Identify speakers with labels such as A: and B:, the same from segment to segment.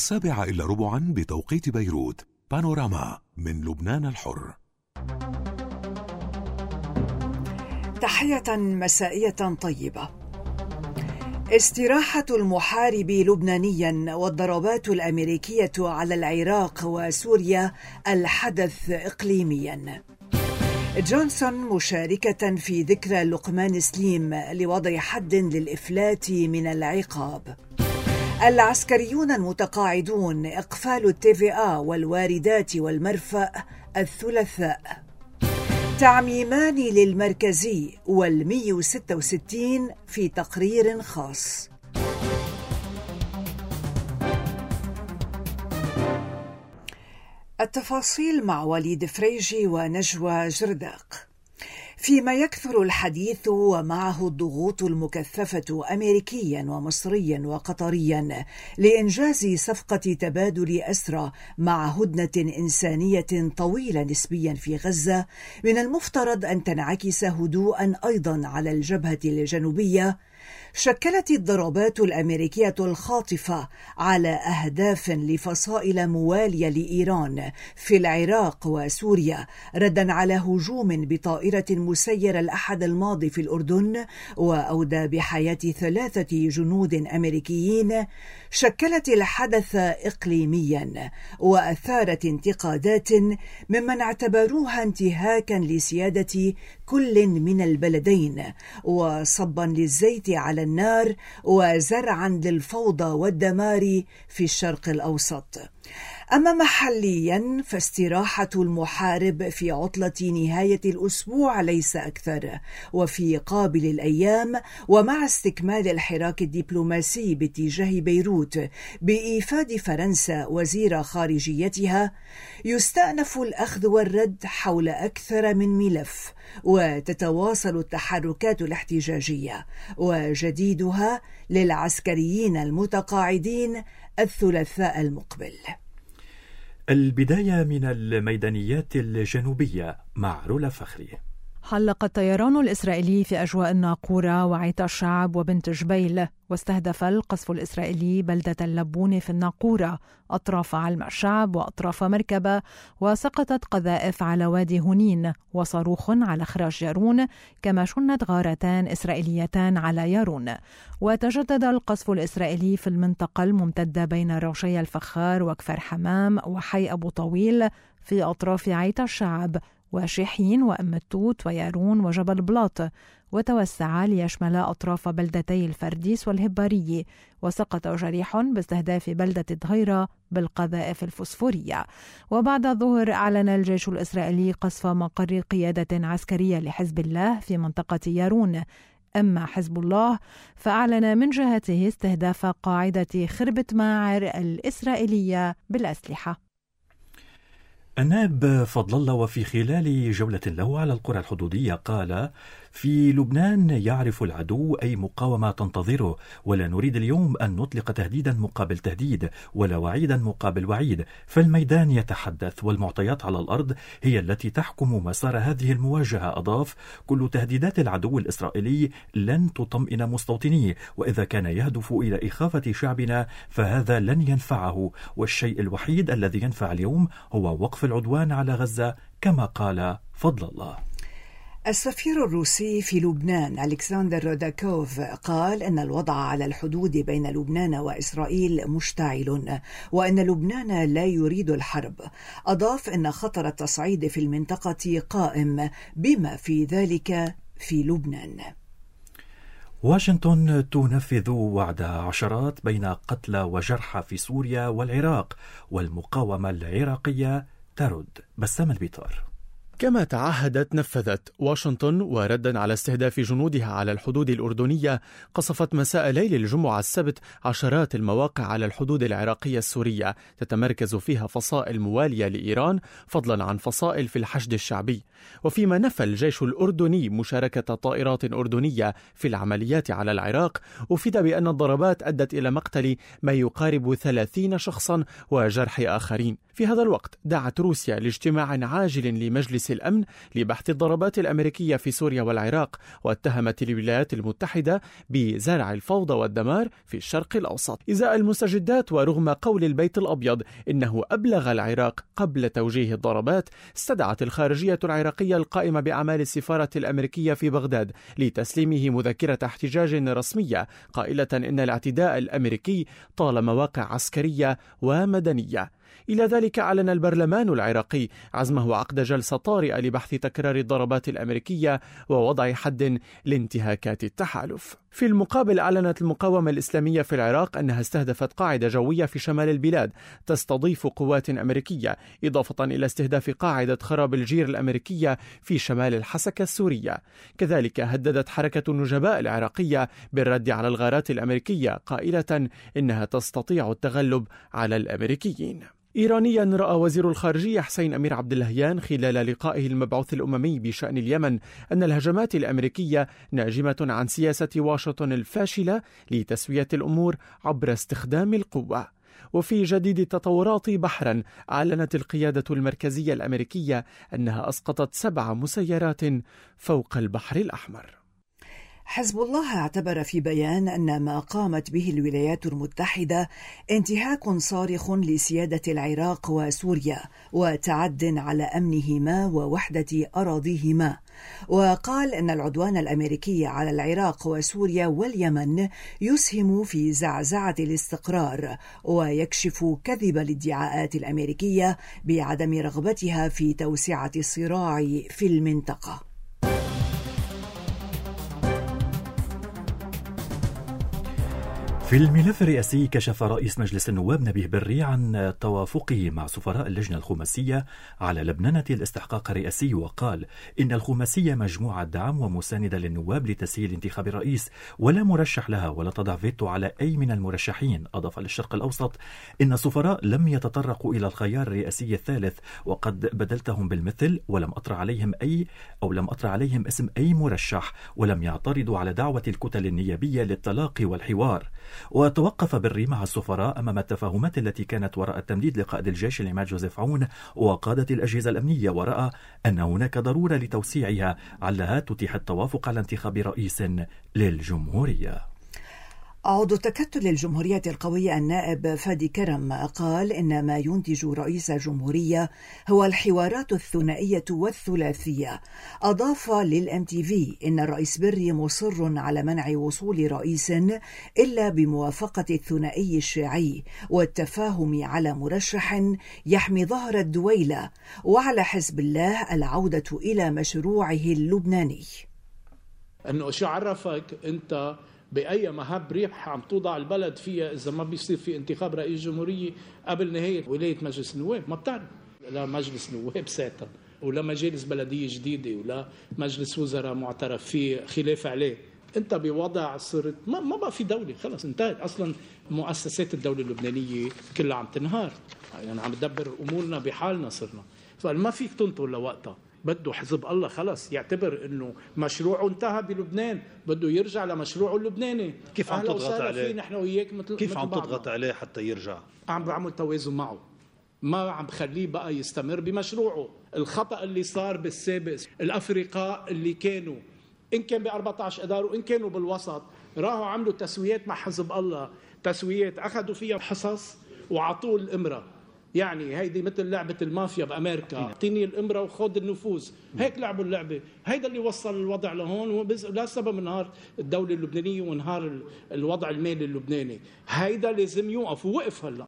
A: 7:15 بتوقيت بيروت. بانوراما من لبنان الحر.
B: تحية مسائية طيبة. استراحة المحارب لبنانيا والضربات الأمريكية على العراق وسوريا الحدث إقليميا. جونسون مشاركة في ذكرى لقمان سليم لوضع حد للإفلات من العقاب. العسكريون المتقاعدون إقفال TVA والواردات والمرفأ الثلاثاء. تعميمان للمركزي وال166 في تقرير خاص. التفاصيل مع وليد فريجي ونجوى جرداق. فيما يكثر الحديث ومعه الضغوط المكثفة أمريكيا ومصريا وقطريا لإنجاز صفقة تبادل أسرى مع هدنة إنسانية طويلة نسبيا في غزة، من المفترض أن تنعكس هدوءا أيضا على الجبهة الجنوبية. شكلت الضربات الأمريكية الخاطفة على أهداف لفصائل موالية لإيران في العراق وسوريا ردا على هجوم بطائرة مسيرة الأحد الماضي في الأردن وأودى بحياة 3 جنود أمريكيين، شكلت الحدث إقليميا وأثارت انتقادات ممن اعتبروها انتهاكا لسيادة كل من البلدين وصبا للزيت على النار وزرعا للفوضى والدمار في الشرق الأوسط. أما محليا فاستراحة المحارب في عطلة نهاية الأسبوع ليس أكثر، وفي قابل الأيام ومع استكمال الحراك الدبلوماسي باتجاه بيروت بإيفاد فرنسا وزير خارجيتها، يستأنف الأخذ والرد حول أكثر من ملف، وتتواصل التحركات الاحتجاجية وجديدها للعسكريين المتقاعدين الثلاثاء المقبل.
C: البداية من الميدانيات الجنوبية مع رولا فخري.
D: حلق الطيران الإسرائيلي في أجواء الناقورة وعيت الشعب وبنت جبيل، واستهدف القصف الإسرائيلي بلدة اللبون في الناقورة، أطراف علم الشعب وأطراف مركبة، وسقطت قذائف على وادي هنين وصاروخ على خراج يارون، كما شنت غارتان إسرائيليتان على يارون. وتجدد القصف الإسرائيلي في المنطقة الممتدة بين راشي الفخار وكفر حمام وحي أبو طويل في أطراف عيت الشعب وشيحين وأم التوت ويارون وجبل بلاط، وتوسع ليشمل أطراف بلدتي الفرديس والهباري، وسقط جريح باستهداف بلدة ضهيرة بالقذائف الفوسفورية. وبعد الظهر أعلن الجيش الإسرائيلي قصف مقر قيادة عسكرية لحزب الله في منطقة يارون. أما حزب الله فأعلن من جهته استهداف قاعدة خربة ماعر الإسرائيلية بالأسلحة.
C: النائب فضل الله وفي خلال جولة له على القرى الحدودية قال: في لبنان يعرف العدو أي مقاومة تنتظره، ولا نريد اليوم أن نطلق تهديدا مقابل تهديد ولا وعيدا مقابل وعيد، فالميدان يتحدث والمعطيات على الأرض هي التي تحكم مسار هذه المواجهة. أضاف: كل تهديدات العدو الإسرائيلي لن تطمئن مستوطنيه، وإذا كان يهدف إلى إخافة شعبنا فهذا لن ينفعه، والشيء الوحيد الذي ينفع اليوم هو وقف العدوان على غزة، كما قال فضل الله.
B: السفير الروسي في لبنان ألكسندر روداكوف قال إن الوضع على الحدود بين لبنان وإسرائيل مشتعل، وأن لبنان لا يريد الحرب. أضاف إن خطر التصعيد في المنطقة قائم، بما في ذلك في لبنان.
C: واشنطن تنفذ وعد عشرات بين قتلى وجرحى في سوريا والعراق، والمقاومة العراقية ترد. بسام البيطار.
E: كما تعهدت نفذت واشنطن، وردا على استهداف جنودها على الحدود الأردنية قصفت مساء ليل الجمعة السبت عشرات المواقع على الحدود العراقية السورية تتمركز فيها فصائل موالية لإيران، فضلا عن فصائل في الحشد الشعبي. وفيما نفى الجيش الأردني مشاركة طائرات أردنية في العمليات على العراق، أفيد بأن الضربات أدت إلى مقتل ما يقارب 30 شخصا وجرح آخرين. في هذا الوقت دعت روسيا لاجتماع عاجل لمجلس مجلس الأمن لبحث الضربات الأمريكية في سوريا والعراق، واتهمت الولايات المتحدة بزرع الفوضى والدمار في الشرق الأوسط. إزاء المستجدات ورغم قول البيت الأبيض إنه أبلغ العراق قبل توجيه الضربات، استدعت الخارجية العراقية القائمة بأعمال السفارة الأمريكية في بغداد لتسليمه مذكرة احتجاج رسمية قائلة إن الاعتداء الأمريكي طال مواقع عسكرية ومدنية. إلى ذلك أعلن البرلمان العراقي عزمه عقد جلسة طارئة لبحث تكرار الضربات الأمريكية ووضع حد لانتهاكات التحالف. في المقابل أعلنت المقاومة الإسلامية في العراق أنها استهدفت قاعدة جوية في شمال البلاد تستضيف قوات أمريكية، إضافة إلى استهداف قاعدة خراب الجير الأمريكية في شمال الحسكة السورية. كذلك هددت حركة النجباء العراقية بالرد على الغارات الأمريكية قائلة إنها تستطيع التغلب على الأمريكيين. إيرانيا رأى وزير الخارجية حسين أمير عبد اللهيان خلال لقائه المبعوث الأممي بشأن اليمن أن الهجمات الأمريكية ناجمة عن سياسة واشنطن الفاشلة لتسوية الأمور عبر استخدام القوة. وفي جديد التطورات بحرا، أعلنت القيادة المركزية الأمريكية أنها أسقطت 7 مسيرات فوق البحر الأحمر.
B: حزب الله اعتبر في بيان أن ما قامت به الولايات المتحدة انتهاك صارخ لسيادة العراق وسوريا وتعد على أمنهما ووحدة أراضيهما، وقال أن العدوان الأمريكي على العراق وسوريا واليمن يسهم في زعزعة الاستقرار ويكشف كذب الادعاءات الأمريكية بعدم رغبتها في توسعة الصراع في المنطقة.
C: في الملف الرئاسي، كشف رئيس مجلس النواب نبيه بري عن توافقه مع سفراء اللجنة الخماسية على لبنانة الاستحقاق الرئاسي، وقال إن الخماسية مجموعة دعم ومساندة للنواب لتسهيل انتخاب الرئيس ولا مرشح لها ولا تضع فيتو على أي من المرشحين. أضاف للشرق الأوسط إن السفراء لم يتطرقوا إلى الخيار الرئاسي الثالث وقد بدلتهم بالمثل، ولم أطرح عليهم اسم أي مرشح، ولم يعترضوا على دعوة الكتل النيابية للتلاقي والحوار. وتوقف بري مع السفراء أمام التفاهمات التي كانت وراء التمديد لقائد الجيش العماد جوزيف عون وقادة الأجهزة الأمنية، ورأى أن هناك ضرورة لتوسيعها علها تتيح التوافق على انتخاب رئيس للجمهورية.
B: عضو تكتل الجمهورية القوية النائب فادي كرم قال إن ما ينتج رئيس الجمهورية هو الحوارات الثنائية والثلاثية. أضاف للMTV إن الرئيس بري مصر على منع وصول رئيس إلا بموافقة الثنائي الشيعي والتفاهم على مرشح يحمي ظهر الدويلة، وعلى حزب الله العودة إلى مشروعه اللبناني.
F: أنه شو عرفك أنت بأي مهب ريح عم توضع البلد فيها إذا ما بيصير في انتخاب رئيس جمهورية قبل نهاية ولاية مجلس النواب؟ ما بتعرف. لا مجلس نواب ساتا ولا مجالس بلدية جديدة ولا مجلس وزراء معترف فيه خلاف عليه. أنت بوضع صرت ما بقى في دولة، خلص انتهت. أصلا مؤسسات الدولة اللبنانية كلها عم تنهار، يعني عم تدبر أمورنا بحالنا صرنا، فما فيك تنطر لوقتها. بده حزب الله خلص يعتبر انه مشروعه انتهى بلبنان، بده يرجع لمشروعه اللبناني.
G: كيف عم تضغط عليه؟
F: نحن وياك
G: كيف عم تضغط عليه حتى يرجع؟
F: عم بعمل توازن معه، ما عم بخليه بقى يستمر بمشروعه. الخطأ اللي صار بالسابق، الأفرقاء اللي كانوا إن كان ب14 أذار وإن كانوا بالوسط راحوا عملوا تسويات مع حزب الله، تسويات أخذوا فيها حصص وعطوه الإمرة. يعني هيدي مثل لعبة المافيا بأمريكا، اعطيني الإمرة وخذ النفوذ، هيك لعبوا اللعبة. هيدا اللي وصل الوضع لهون، لا سبب انهار الدولة اللبنانية وانهار الوضع المالي اللبناني. هيدا لازم يوقف، ووقف هلا.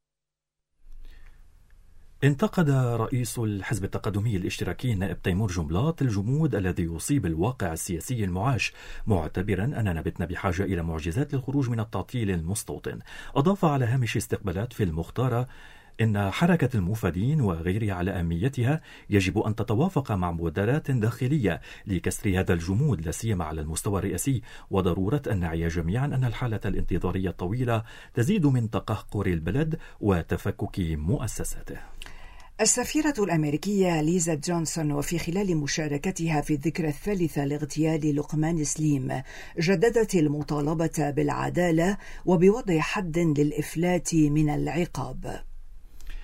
C: انتقد رئيس الحزب التقدمي الاشتراكي النائب تيمور جنبلاط الجمود الذي يصيب الواقع السياسي المعاش، معتبرا أننا بتنا بحاجة إلى معجزات للخروج من التعطيل المستوطن. أضاف على هامش استقبالات في المختارة إن حركة الموفدين وغيرها على أهميتها يجب أن تتوافق مع مبادرات داخلية لكسر هذا الجمود، لا سيما على المستوى الرئاسي، وضرورة أن نعي جميعا أن الحالة الانتظارية الطويلة تزيد من تقهقر البلد وتفكك مؤسساته.
B: السفيرة الأمريكية ليزا جونسون وفي خلال مشاركتها في الذكرى الثالثة لاغتيال لقمان سليم جددت المطالبة بالعدالة وبوضع حد للإفلات من العقاب.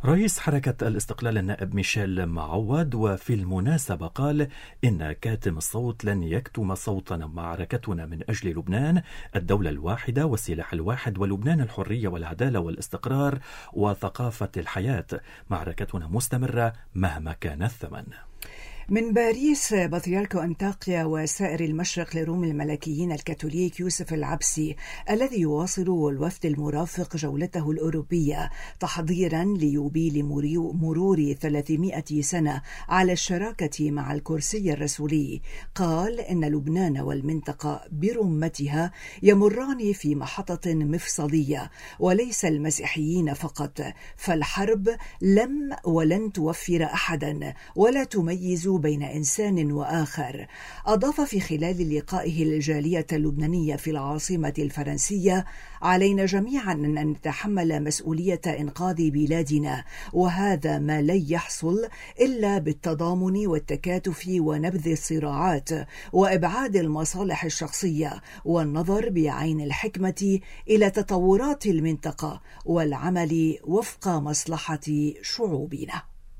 C: رئيس حركة الاستقلال النائب ميشيل معوض وفي المناسبة قال إن كاتم الصوت لن يكتم صوتنا. معركتنا من أجل لبنان، الدولة الواحدة والسلاح الواحد، ولبنان الحرية والعدالة والاستقرار وثقافة الحياة. معركتنا مستمرة مهما كان الثمن.
B: من باريس، بطريرك أنطاكيا وسائر المشرق لروم الملكيين الكاثوليك يوسف العبسي الذي يواصل الوفد المرافق جولته الأوروبية تحضيرا ليوبيل مرور 300 سنة على الشراكة مع الكرسي الرسولي، قال إن لبنان والمنطقة برمتها يمران في محطة مفصلية، وليس المسيحيين فقط، فالحرب لم ولن توفر أحدا ولا تميز بين إنسان وآخر. أضاف في خلال لقائه الجالية اللبنانية في العاصمة الفرنسية: علينا جميعا أن نتحمل مسؤولية إنقاذ بلادنا، وهذا ما لن يحصل إلا بالتضامن والتكاتف ونبذ الصراعات وإبعاد المصالح الشخصية والنظر بعين الحكمة إلى تطورات المنطقة والعمل وفق مصلحة شعوبنا.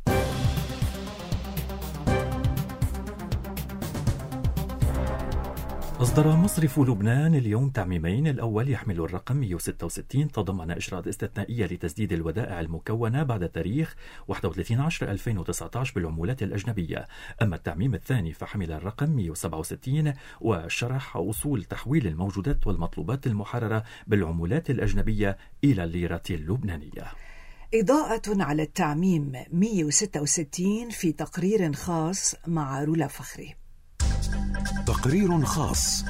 C: أصدر مصرف لبنان اليوم تعميمين. الأول يحمل الرقم 166 تضمن إجراءات استثنائية لتسديد الودائع المكونة بعد تاريخ 31/10/2019 بالعمولات الأجنبية. أما التعميم الثاني فحمل الرقم 167 وشرح أصول تحويل الموجودات والمطلوبات المحررة بالعمولات الأجنبية إلى الليرة اللبنانية.
B: إضاءة على التعميم 166 في تقرير خاص مع رولا فخري.
A: تقرير خاص.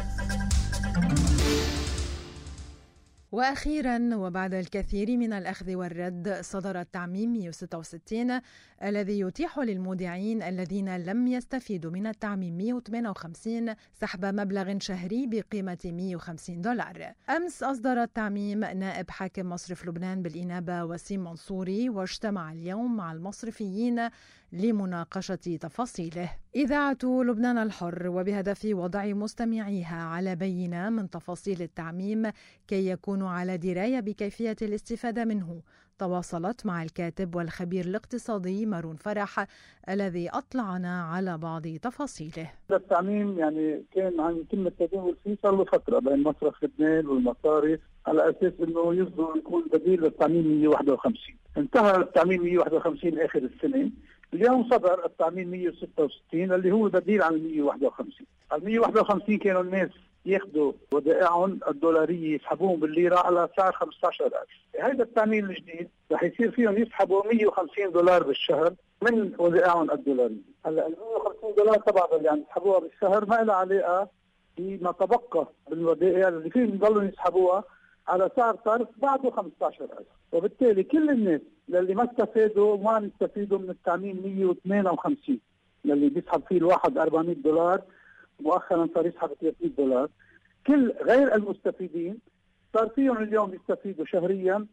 D: وأخيرا وبعد الكثير من الأخذ والرد، صدر التعميم 166 الذي يتيح للمودعين الذين لم يستفيدوا من التعميم 158 سحب مبلغ شهري بقيمة $150. أمس أصدر التعميم نائب حاكم مصرف لبنان بالإنابة وسيم منصوري، واجتمع اليوم مع المصرفيين لمناقشة تفاصيله. إذاعة لبنان الحر وبهدف وضع مستمعيها على بينة من تفاصيل التعميم كي يكونوا على دراية بكيفية الاستفادة منه، تواصلت مع الكاتب والخبير الاقتصادي مارون فرح الذي أطلعنا على بعض تفاصيله.
H: التعميم كان عم يتم التداول فيه صار له فترة بين مصرف لبنان والمصارف على أساس أنه يصدر يكون بديل للتعميم 151. انتهى التعميم 151 آخر السنة. اليوم صدر التعميم 166 اللي هو بديل عن 151. ال 151 كانوا الناس ياخذوا ودائعهم الدولارية يسحبوهم بالليرة على سعر 15,000. هذا التعميم الجديد رح يصير فيهم يسحبوا $150 بالشهر من ودائعهم الدولارية. هلا ال $150 طبعا اللي عم يسحبوها بالشهر ما لها علاقة بما تبقى بالودائع اللي فيهم يضلوا يسحبوها على سعر صرف بعده 15,000. وبالتالي كل الناس اللي ما استفادوا ما عم يستفيدوا من التعميم 158 اللي بيسحب فيه الواحد $400، مؤخرا صار يسحب $300. كل غير المستفيدين صار فيهم اليوم يستفيدوا شهريا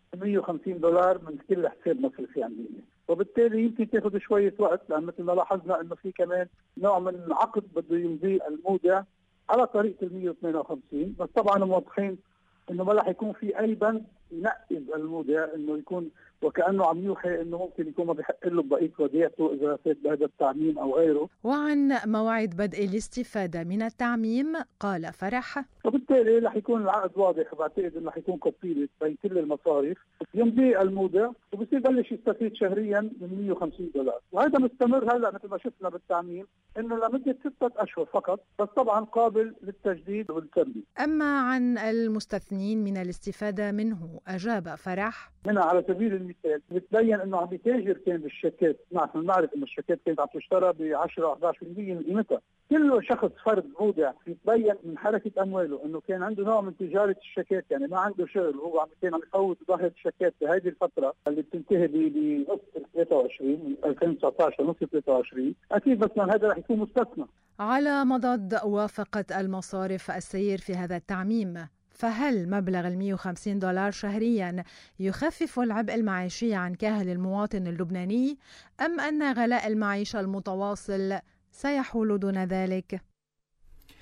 H: $150 من كل حساب مصرفي عندنا. وبالتالي يمكن تاخذ شويه وقت، لان مثل ما لاحظنا انه في كمان نوع من العقد بده يمضيه المودع على طريقه ال 158، بس طبعا موضحين انه ما راح يكون في اي بند ينقذ المودع انه يكون وكأنه عم يوحي انه ممكن يكون ما بحق له بقيه وديعته اذا فات بهذا التعميم او غيره.
D: وعن موعد بدء الاستفاده من التعميم قال فرح:
H: وبالتالي رح يكون العقد واضح، وبعتقد انه رح يكون كوبيلت بين كل المصارف، يمضي المودع وبصير بلش يستفيد شهريا من $150. وهذا مستمر هلا مثل ما شفنا بالتعميم انه لمده 6 أشهر فقط، بس طبعا قابل للتجديد والتمديد.
D: اما عن المستثنين من الاستفاده منه اجاب فرح:
H: منها على سبيل المثال بتبين انه عم يتاجر كان بالشيكات. نحن نعرف انه الشيكات كانت عم تشترى ب 10-11% من قيمتها. كل شخص فرد مودع يتبين من حركه امواله انه كان عنده نوع من تجاره الشيكات، ما عنده شغل، هو كان عم يفوت ظاهره الشيكات بهذه الفتره اللي بتنتهي بنص 23 من 2019 ونص 23. اكيد مثلا هذا رح يكون مستثنى.
D: على مضض وافقت المصارف السير في هذا التعميم، فهل مبلغ $150 شهريا يخفف العبء المعيشي عن كاهل المواطن اللبناني، أم أن غلاء المعيشة المتواصل سيحول دون ذلك؟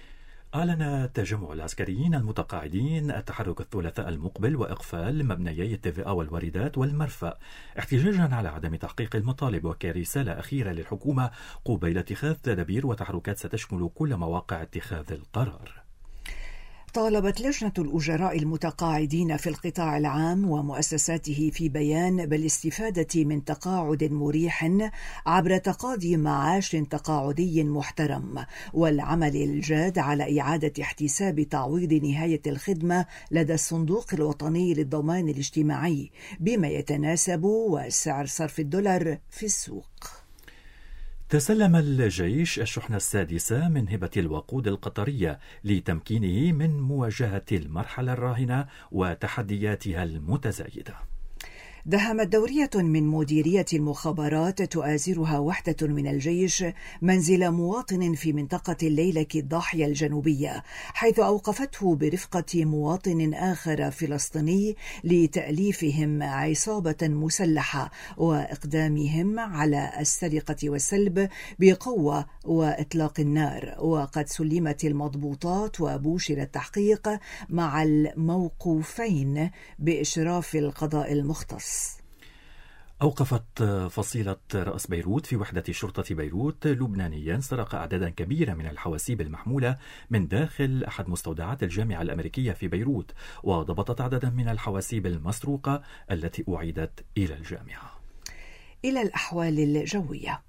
C: أعلن تجمع العسكريين المتقاعدين التحرك الثلاثاء المقبل وإقفال مبنيي التيفيا والواردات والمرفأ احتجاجا على عدم تحقيق المطالب وكرسالة أخيرة للحكومة قبيل اتخاذ تدابير وتحركات ستشمل كل مواقع اتخاذ القرار.
B: طالبت لجنة الأجراء المتقاعدين في القطاع العام ومؤسساته في بيان بالاستفادة من تقاعد مريح عبر تقاضي معاش تقاعدي محترم والعمل الجاد على إعادة احتساب تعويض نهاية الخدمة لدى الصندوق الوطني للضمان الاجتماعي بما يتناسب وسعر صرف الدولار في السوق.
C: تسلم الجيش الشحنة السادسة من هبة الوقود القطرية لتمكينه من مواجهة المرحلة الراهنة وتحدياتها المتزايدة.
B: دهمت دورية من مديرية المخابرات تؤازرها وحدة من الجيش منزل مواطن في منطقة الليلك الضاحية الجنوبية، حيث أوقفته برفقة مواطن آخر فلسطيني لتأليفهم عصابة مسلحة وإقدامهم على السرقة والسلب بقوة وإطلاق النار. وقد سلمت المضبوطات وبوشر التحقيق مع الموقوفين بإشراف القضاء المختص.
C: أوقفت فصيلة رأس بيروت في وحدة شرطة بيروت لبنانيا سرق أعدادا كبيرة من الحواسيب المحمولة من داخل أحد مستودعات الجامعة الأمريكية في بيروت، وضبطت عددا من الحواسيب المسروقة التي أعيدت إلى الجامعة.
B: إلى الأحوال الجوية.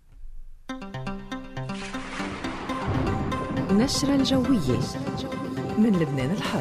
I: نشرة الجوية من لبنان الحر.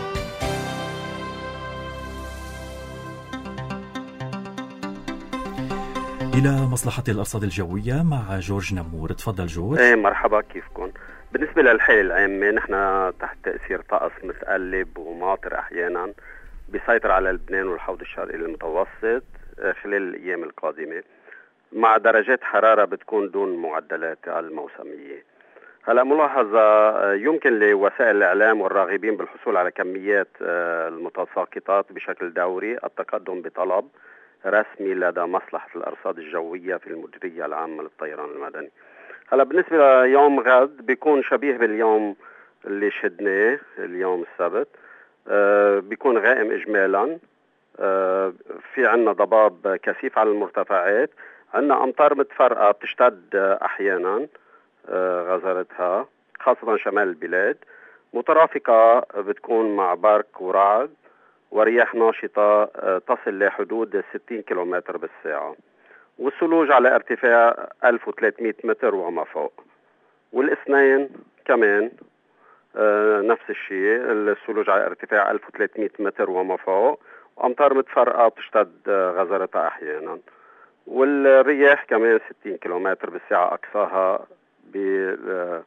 C: إلى مصلحة الأرصاد الجوية مع جورج نمور. تفضل جورج.
J: مرحبا، كيفكم؟ بالنسبة للحالة العامة نحن تحت تأثير طقس متقلب وماطر أحيانا بيسيطر على لبنان والحوض الشرقي المتوسط خلال الأيام القادمة، مع درجات حرارة بتكون دون معدلات الموسمية. هلا ملاحظة يمكن لوسائل الإعلام والراغبين بالحصول على كميات المتساقطات بشكل دوري التقدم بطلب رسمي لدى مصلحة الأرصاد الجوية في المديرية العامة للطيران المدني. هلا بالنسبة ليوم غد بيكون شبيه باليوم اللي شدناه اليوم السبت، بيكون غائم إجمالا، في عنا ضباب كثيف على المرتفعات، عنا أمطار متفرقة بتشتد أحيانا غزرتها خاصة شمال البلاد، مترافقة بتكون مع برق ورعد ورياح ناشطة تصل لحدود 60 كيلومتر بالساعة، والثلوج على ارتفاع 1300 متر وما فوق. والاثنين كمان نفس الشيء، الثلوج على ارتفاع 1300 متر وما فوق، وأمطار متفرقة بتشتد غزرتها أحيانا، والرياح كمان 60 كيلومتر بالساعة أقصاها بالشمال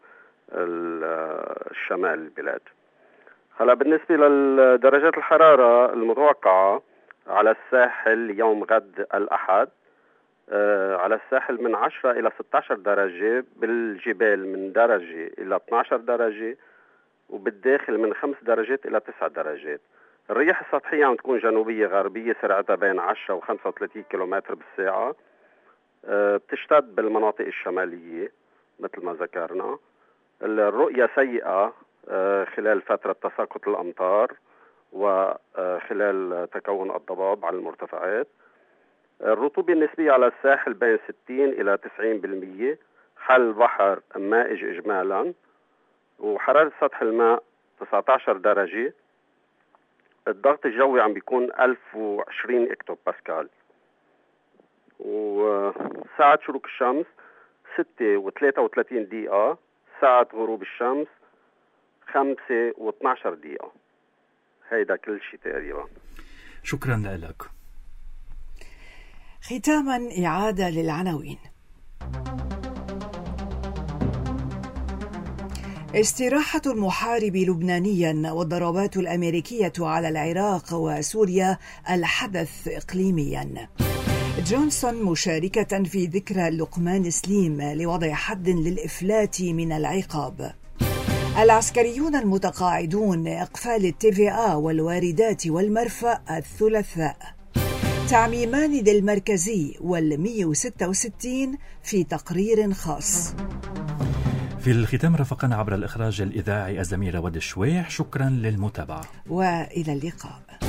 J: البلاد. هلا بالنسبة لدرجات الحرارة المتوقعة على الساحل يوم غد الأحد، على الساحل من 10 إلى 16 درجة، بالجبال من درجة إلى 12 درجة، وبالداخل من 5 درجات إلى 9 درجات. الرياح السطحية عم تكون جنوبية غربية سرعتها بين 10 و 35 كيلومتر بالساعة، بتشتد بالمناطق الشمالية مثل ما ذكرنا. الرؤية سيئة خلال فترة تساقط الأمطار وخلال تكون الضباب على المرتفعات. الرطوبة النسبية على الساحل بين 60 إلى 90%، حل البحر مائج إجمالا، وحرارة سطح الماء 19 درجة. الضغط الجوي عم بيكون 1020 اكتو باسكال، وساعة شروق الشمس 6:33، ساعة غروب الشمس 5:12. هيدا كل شيء تقريبا.
C: شكرا لك.
B: ختاما إعادة للعناوين. استراحة المحارب لبنانيا والضربات الأمريكية على العراق وسوريا الحدث إقليميا. جونسون مشاركة في ذكرى لقمان سليم لوضع حد للإفلات من العقاب. العسكريون المتقاعدون إقفال التيفيا والواردات والمرفأ الثلاثاء. تعميمان للمركزي وال166 في تقرير خاص.
C: في الختام رافقنا عبر الإخراج الإذاعي الزميلة ود الشويح. شكرا للمتابعة
B: وإلى اللقاء.